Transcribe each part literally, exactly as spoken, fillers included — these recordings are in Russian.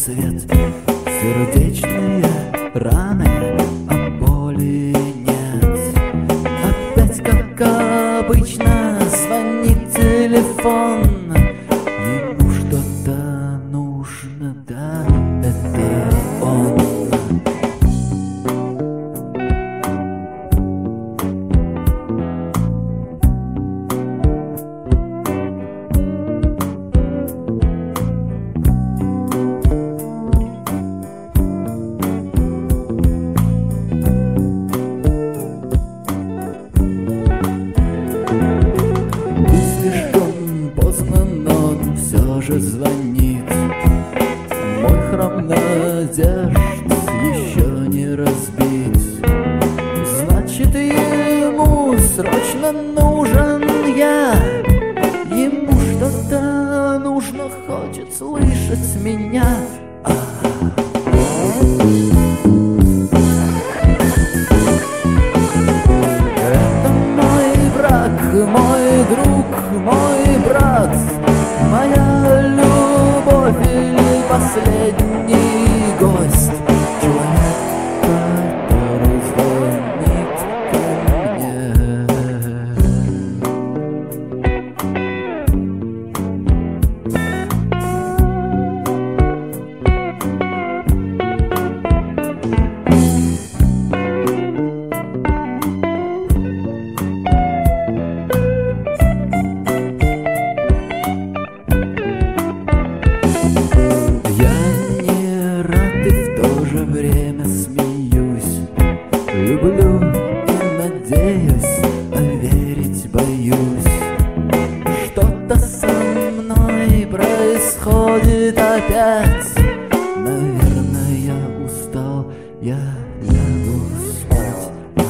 свет. Сердечные раны, а боли нет. Опять, как обычно, звонит телефон. Ему что-то нужно, да, это он. Все же звонит. Мой храм надежд еще не разбит. Значит, ему срочно нужен я. Ему что-то нужно, хочет слышать меня. А. Это мой враг, мой друг, мой брат, моя любовь или последний гость, человек, который звонит ко мне. Время смеюсь, люблю и надеюсь, а верить боюсь. Что-то со мной происходит опять. Наверное, я устал, я лягу спать.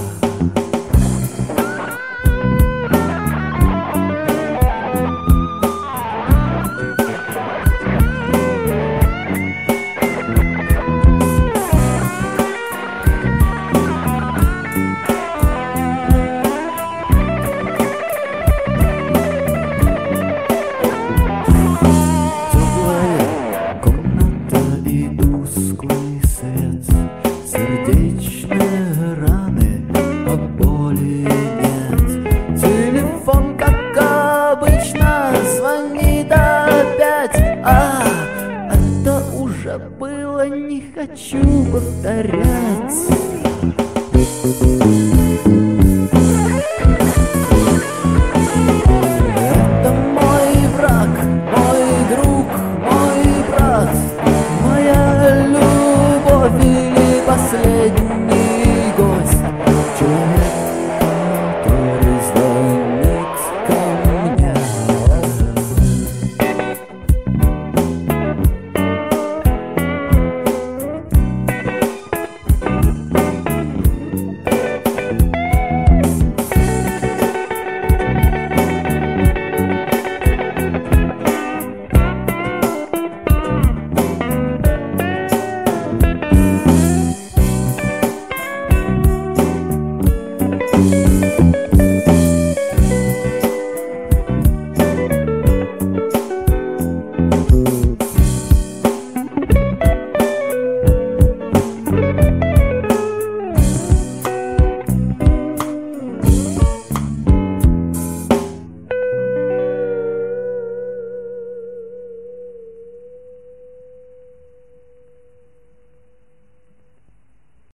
Сердечные раны, а боли нет. Телефон, как обычно, звонит опять. А, это уже было, не хочу повторять.